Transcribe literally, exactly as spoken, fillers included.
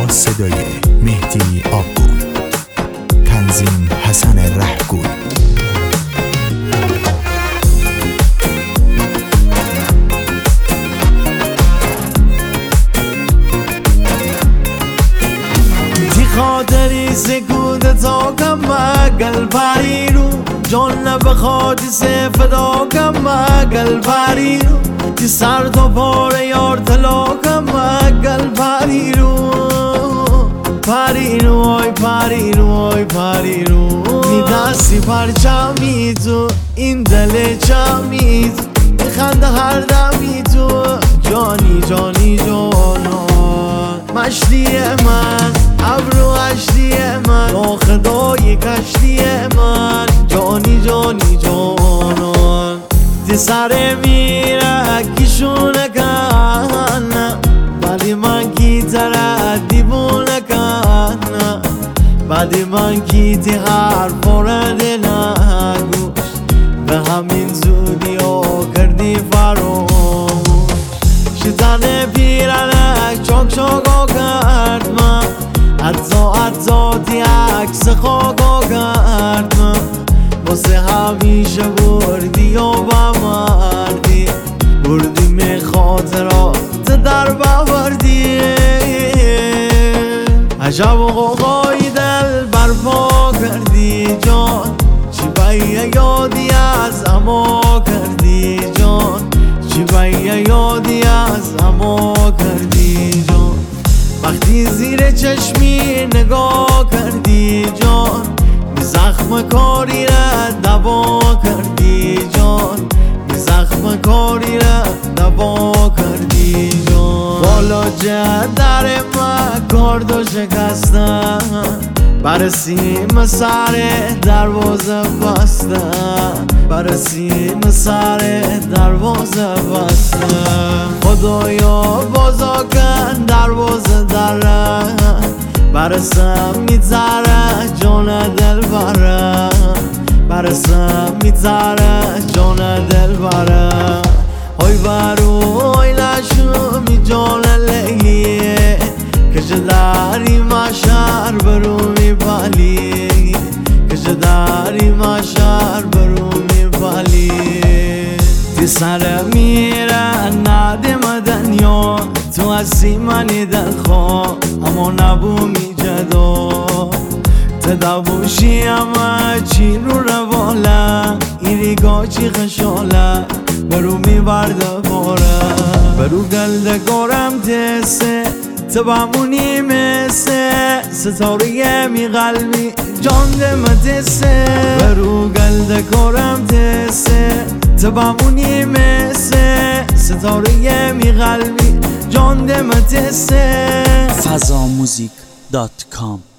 با صدای مهدی آبگون، تنظیم حسن رهگوی. خاطری سکوت تا کم گل پری رو جان نبخواد سه فدا کم گل پری رو تی سر تا پاره یار طلا کم گل پری رو پری رو آی پری رو آی پری رو می دستی پرچمی تو این دل چمی تو میخنده هر دمی تو جانی جانی جانان مشتی من ابرو اشتی من با خدای کشتی من جانی جانی جانان تی سر میره کشونه کن بعد من کی تره دیوونه کن بعد من کی تی هر پرد نگوش به همین زودی ها کردی فراموش شیطان پیرنک چاک چاکا کرد من حتی حتی تی عکس خاکا کرد من واسه همیشه بردی و بمردی بردی می خاطرات در بوردی عجب و غوغای دل برپا کردی جان چی بیه یادی از اما کردی جان چی بیه یادی از اما کردی جان وقتی زیر چشمی نگاه کردی جان می زخم کاری را دوا کردی جان می زخم کاری را دوا کردی جان بالا جه در من کاردو شکستن برسیم سر دروازه بستن برسیم سر دروازه بستن خدایا بازا کن دروازه درن برسم میتره جان دل برن برسم میتره جان دل برن های برو های لشو می جان لیه کش داری مشهر برو می پالی کش داری مشهر برو می پالی تی سر میره ندم دنیا تو هستی منی دلخواه اما نبو می جدا تدابوشی همه چی رو رواله ایریگاه چی خشاله برو می برده باره برو گلده گارم تسه تبامونی مثه ستاره می قلبی جان دمتسه برو گلده گارم تسه تبامونی مثه ستاره می قلبی جان دمتسه فضا موزیک دات کام